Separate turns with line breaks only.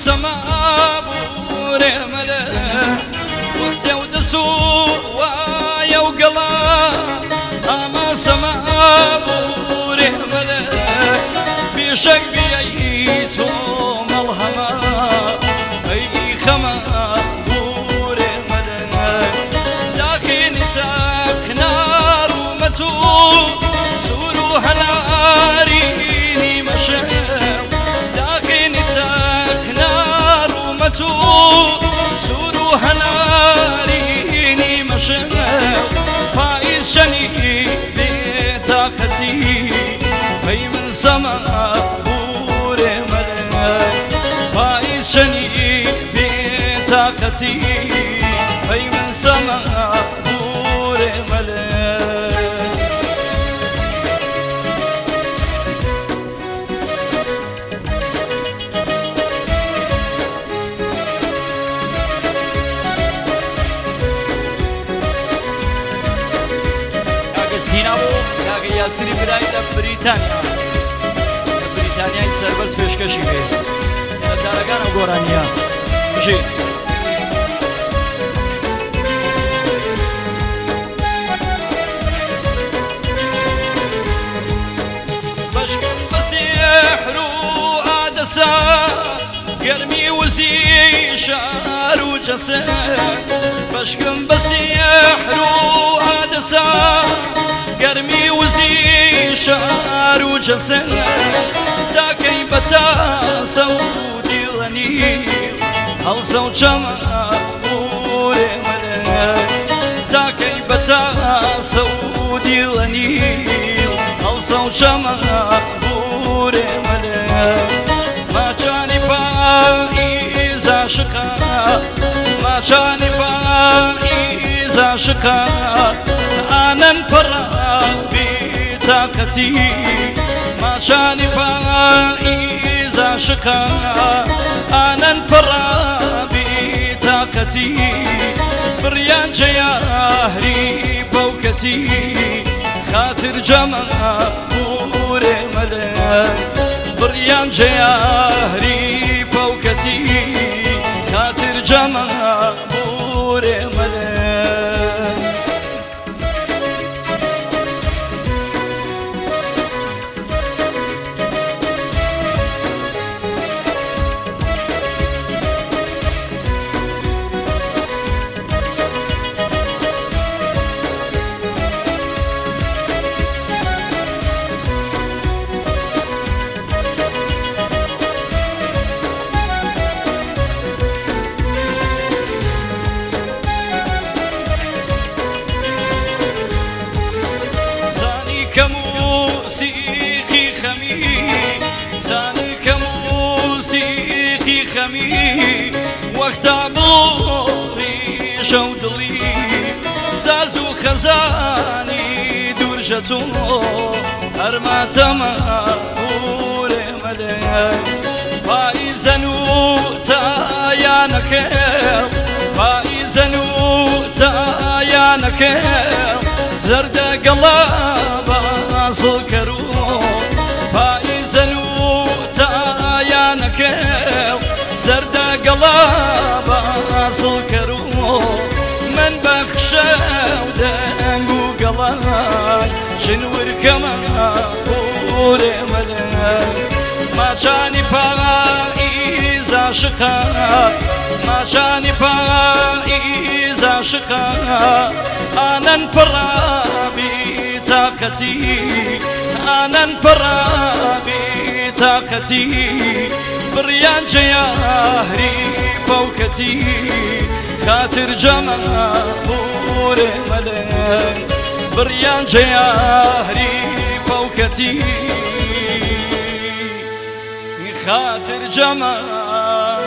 سما بوري ملا وقتي ودسو ويا وقلا أما سما بوري ملا بشك بيتو ملهما أي خما بوري ملا لكن تكنار ومتو سورو هلاريني مشى سورو هناريني مشاو فايز شني بطاقتي في من سما بوري ملا فايز شني بطاقتي في من سما بوري ملا سینابو یاگە یاسری برای لە بریتانیا بریتانیای سەربەرز پێشکەشی بێ دارەکانە گۆرانیە بژێ بەشکم بە سێحر و ئادەسا گەرمی وزی شار و جەسە بەشکم بە سێحر و ئادەسا گەرمی وزی شار و جەسە تاکەی بە تاسە و دیڵەنی هەڵسە و چەمە بورێ مەلە تاکەی بە تاسە و دیڵەنی هەڵسە و چەمە بورێ مەلە ماچانی پاییز عاشقا ماچانی پاییز عاشقا آنن پڕە بێتاقەتی ماچانی پاییز عاشقا آنن پڕە بێتاقەتی بڕیان جەیاهری بەوکەتی خاتر جەمە بورێ مەلە بڕیان جەیاهری بەوکەتی خاتر جەمە بورێ مەلە موسیقی خەمی زانی کە موسیقی خەمی وەختا بڵی شەو دڵی ساز و خەزانی دوورژە تۆ هەرماتەمە بورێ مەلە پاییزەن و تایانەکەڵ پاییزەن و تایانەکەڵ زەردە گەڵا سڵکەرو پاییزەن و تایانەکەڵ زەردە گەڵا سڵکەرو من بەخشە و دەنگ و گەڵای ژنورکەمە بورێ مەلە ماچانی پاییز عاشقا ماچانی پاییز عاشقا ئانەن پڕە بێتاقەتی ئانەن پڕە بێتاقەتی بڕیان جەیاهری بەوکەتی خاتر جەمە بورێ مەلە بڕیان جەیاهری بەوکەتی خاتر جەمە